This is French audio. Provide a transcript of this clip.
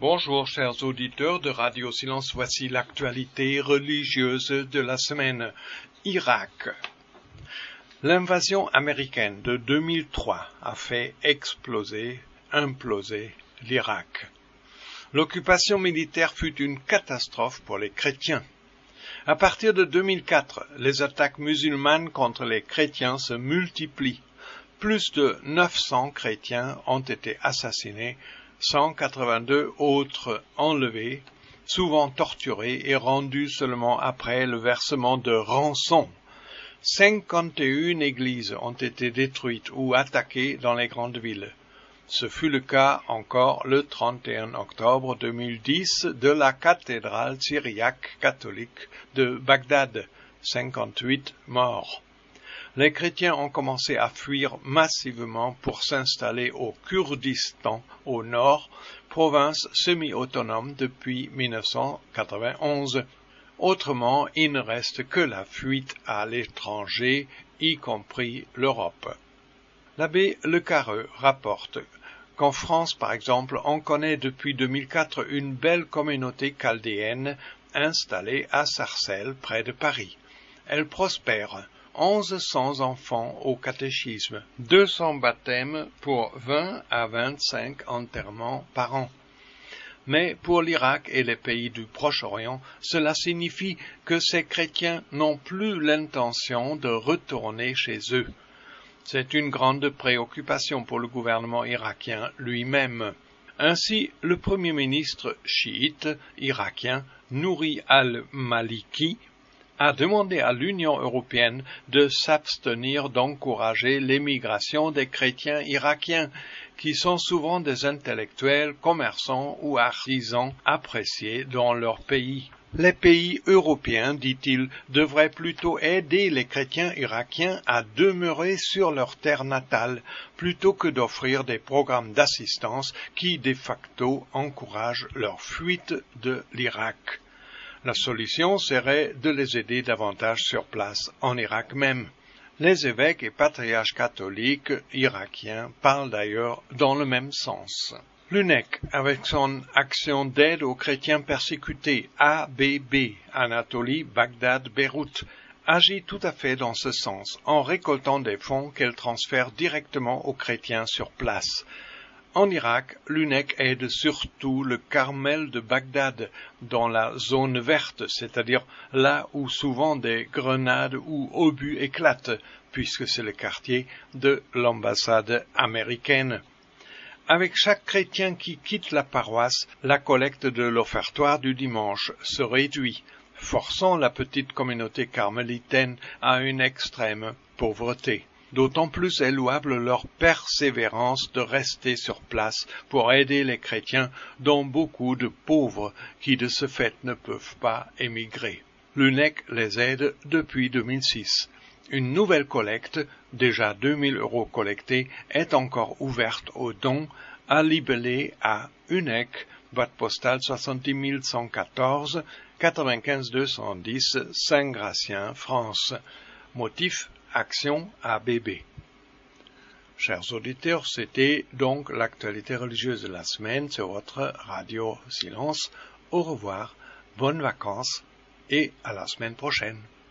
Bonjour chers auditeurs de Radio Silence, voici l'actualité religieuse de la semaine. Irak. L'invasion américaine de 2003 a fait imploser l'Irak. L'occupation militaire fut une catastrophe pour les chrétiens. À partir de 2004, les attaques musulmanes contre les chrétiens se multiplient. Plus de 900 chrétiens ont été assassinés, 182 autres enlevés, souvent torturés et rendus seulement après le versement de rançons. 51 églises ont été détruites ou attaquées dans les grandes villes. Ce fut le cas encore le 31 octobre 2010 de la cathédrale syriaque catholique de Bagdad, 58 morts. Les chrétiens ont commencé à fuir massivement pour s'installer au Kurdistan au nord, province semi-autonome depuis 1991. Autrement, il ne reste que la fuite à l'étranger, y compris l'Europe. L'abbé Le Carreux rapporte qu'en France, par exemple, on connaît depuis 2004 une belle communauté chaldéenne installée à Sarcelles, près de Paris. Elle prospère. 1100 enfants au catéchisme, 200 baptêmes pour 20 à 25 enterrements par an. Mais pour l'Irak et les pays du Proche-Orient, cela signifie que ces chrétiens n'ont plus l'intention de retourner chez eux. C'est une grande préoccupation pour le gouvernement irakien lui-même. Ainsi, le premier ministre chiite irakien, Nouri al-Maliki, a demandé à l'Union européenne de s'abstenir d'encourager l'émigration des chrétiens irakiens, qui sont souvent des intellectuels, commerçants ou artisans appréciés dans leur pays. Les pays européens, dit-il, devraient plutôt aider les chrétiens irakiens à demeurer sur leur terre natale, plutôt que d'offrir des programmes d'assistance qui, de facto, encouragent leur fuite de l'Irak. La solution serait de les aider davantage sur place, en Irak même. Les évêques et patriarches catholiques irakiens parlent d'ailleurs dans le même sens. L'UNEC, avec son action d'aide aux chrétiens persécutés ABB, Anatolie, Bagdad, Beyrouth, agit tout à fait dans ce sens, en récoltant des fonds qu'elle transfère directement aux chrétiens sur place. En Irak, l'UNEC aide surtout le Carmel de Bagdad, dans la zone verte, c'est-à-dire là où souvent des grenades ou obus éclatent, puisque c'est le quartier de l'ambassade américaine. Avec chaque chrétien qui quitte la paroisse, la collecte de l'offertoire du dimanche se réduit, forçant la petite communauté carmélitaine à une extrême pauvreté. D'autant plus est louable leur persévérance de rester sur place pour aider les chrétiens, dont beaucoup de pauvres qui de ce fait ne peuvent pas émigrer. L'UNEC les aide depuis 2006. Une nouvelle collecte, déjà 2000 € collectés, est encore ouverte aux dons à libeller à UNEC, boîte postale 70 114, 95 210, Saint-Gratien, France. Motif Action ABB. Chers auditeurs, c'était donc l'actualité religieuse de la semaine sur votre Radio Silence. Au revoir, bonnes vacances et à la semaine prochaine.